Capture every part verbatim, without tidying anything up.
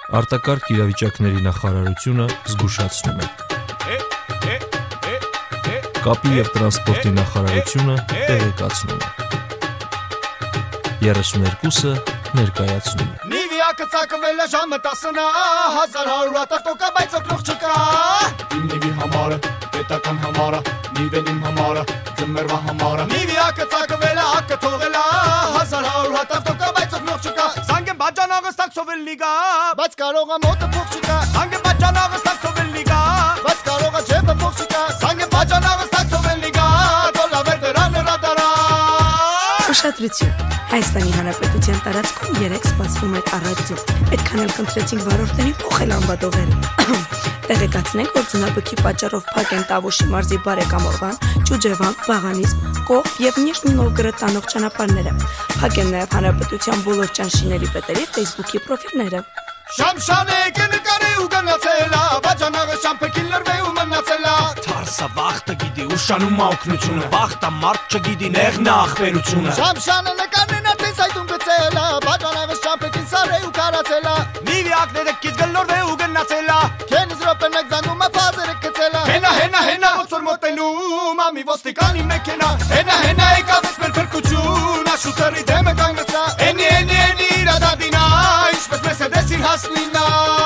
Արտակարգ իրավիճակների նախարարությունը զգուշացնում է։ Կապի և տրանսպորտի նախարարությունը տեղեկացնում է։ երեսուներկուսը ներկայացնում է։ Նիվիակը ծակվել է ժամը տասնա, հազար հարյուր ատարտոկա, բայց օգնող չկա։ Իմ նիվի համարը, պետական համարը, նիվեն իմ համարը, ձմերվա համարը։ Նիվիակը ծակվել է, ակը թողել է, հազար հարյուր ատարտոկա, բայց օգնող չկա։ Զանգեմ բաջանաղս տաքսովել լիգա, բայց կարող է մոտը փող չկա։ Զանգեմ բաջանաղս տաքսովել լիգա, բայց կարող է ջեբը փող չկա։ Զանգեմ բաջանաղս տաքսովել լիգա, դոլավեր դրան ռադարա։ Ուշադրություն։ Հայաստանի Հանրապետության տարածքում երեք սպասվում էր առայժմ։ Այդքան էլ կընտրեցինք վարորդներին փոխել անբադողերը։ Տեղեկացնենք, որ ձնաբքի պատճառով փակ են Տավուշի մարզի Բարեկամորվան, Ջուջևան, Վաղանիսկ, Կողբ եւ Նիժնի Նովգորոդ տանող ճանապարհները։ Փակ են նաեւ Հանրապետության բոլոր ճանշիների պետերի Facebook-ի պրոֆիլները։ Շամշանը կնկարի ու գնացելա, բաջանաղը շամփեքին լրվե ու մնացելա։ Թարսա վախտը գիտի ուշանում օգնությունը, վախտա մարդ չգիտի նեղն ախպերությունը։ Շամշանը նկարներն արդեն սայթում գցելա, բաջանաղը շամփեքին սարե ու կարացելա։ Նիվիակները քիչ գլորվե ու գնացելա։ Քենից ռոպե մեկ զանգում է ֆազերը գցելա։ Հենա հենա հենա ոնց որ մոտենում, ամի ոստիկանի մեքենա։ Հենա հենա եկավ ես մեր փրկություն, աշուտերի դեմը կանգնեցա։ Էնի էնի էնի իրադադինա, ինչպես Մերսեդեսին հասնինա։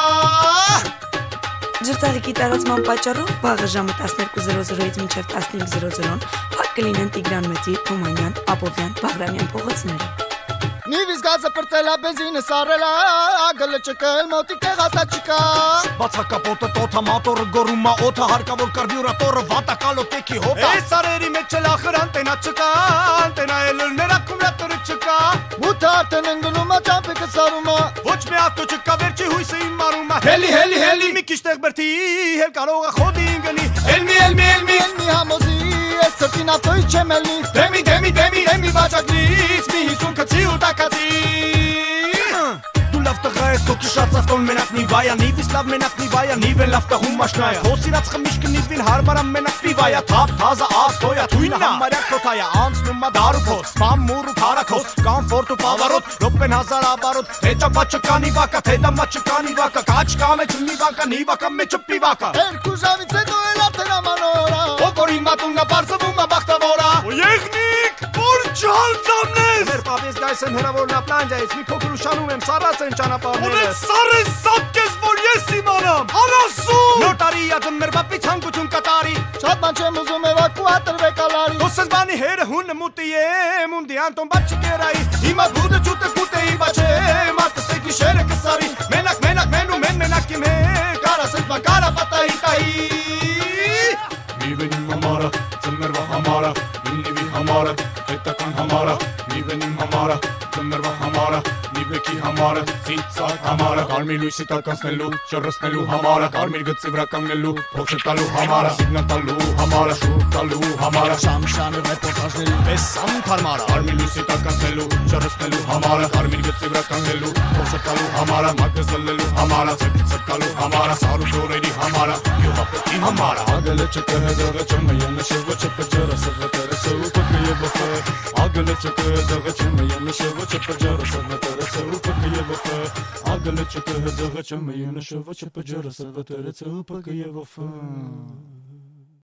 Ջրծաղիկի տարածման պատճառով վաղը ժամը տասներկու զրո զրոից մինչև տասնհինգ զրո զրոն փակ կլինեն Տիգրան Մեծի, Թումանյան, Աբովյան, Բաղրամյան փողոցները։ Նիվիս գազը պրծելա, բենզինը սարելա, ագլը չկել, մոտիկ տեղացակ չկա։ Բացակապոտը տոթա, մատորը գորումա, օթը հարկավոր կարբյուրատորը, վատա կալոտեքի հոտա։ Էս սարերի մեջ էլ ախր անտենա չկա, անտենա էլներ ակումուլյատորը չկա։ Մութը արդեն են գնում, ճամպիկը սարումա, ոչ մի ավտո չկա, վերջի հույսը իմ մարումա։ Հելի, հելի, հելի, մի քիչ տեղ բրդի, հել կարող է խոդին գնի։ Էլմի, էլմի, էլմի, էլմի համոզի, ես ծրտին ավտոյի չեմ էլնի։ Դեմի, դեմի, դեմի, դեմի բաջակնից, մի հիսուն կցի ու տակացի։ Դու լավ տղա ես, քո քշած ավտոն մենակ նիվայա, նիվիս լավ մենակ նիվայա, նիվեն լավ տղում մաշնայա։ Քո սիրած խմիշկը նիվին հարմարա մենակ նիվայա, թափ թազա ավտոյա, թույնը համարյա քոթայա, անցնում ա դարուփոս, բամուր ու քարակոս, կոմֆորտ ու բավարոտ, ռոպեն հազար աբարոտ, թե ճապա չկա նիվակա, թե դամա չկա նիվակա, կաչկա մեջ նիվակա, նիվակա մեջը պիվակա։ Երկու ժամից հետո էլ արդեն ամանորա, ով որ իմ մատուննա բարձվում ա բախտավորա։ Եղնիկ, որ չհալտամնես։ Մեր պապիս գայս են հրավոր նապլանջայից, մի փոքր ուշանում եմ, սառած են ճանապարհները։ Ունես սառես սատկես, որ ես իմանամ, հարասում։ Նոր տարի ադմ մեր պապի ցանկություն կատարի, շատ ման չեմ ուզում էվակուատոր վեկալարի։ Դոսես բանի հերը հունը մուտի է, մունդի անտոն բաչ չկերայի, հիմա բուդը ճուտը կուտե իմ բաչ է, մարդը ստեքի շերը կսարի, մենակ, մենակ, մենու մեն մենակ իմ հեք, արասես բան կարա պատայի տայի։ Նիվեն իմ համարը, ձմերվա համարը, իմ նիվի համարը, պետական համարը, նիվեն իմ համարը, ձմերվա համարը, նիվեկի համարը, ծիծակ համարը, կարմիր լույսի տակ անցնելու, ճռռցնելու համարը, կարմիր գծի վրա կանգնելու, փող չտալու համարը, սիգնալ տալու համարը, շուտ տալու համարը, շամշանը ռեպորտաժների պես անթարմարը, կարմիր լույսի տակ անցնելու, ճռռցնելու համարը, կարմիր գծի վրա կանգնելու, փող չտալու համարը, մակը զլլելու համարը, ցկցկալու համարը, սարու դորերի համարը, յուղապետի համարը, ագլը չկը հեզողը չմը յենշևը չպջրը սվտերը սուպը կևոֆը, ագլը չկը հեզողը չմը յենշևը չպջրը սվտերը սուպը կևոֆը, ագլը չկը հեզողը չմը յենշևը չպջրը սվտերը սուպը կևոֆը։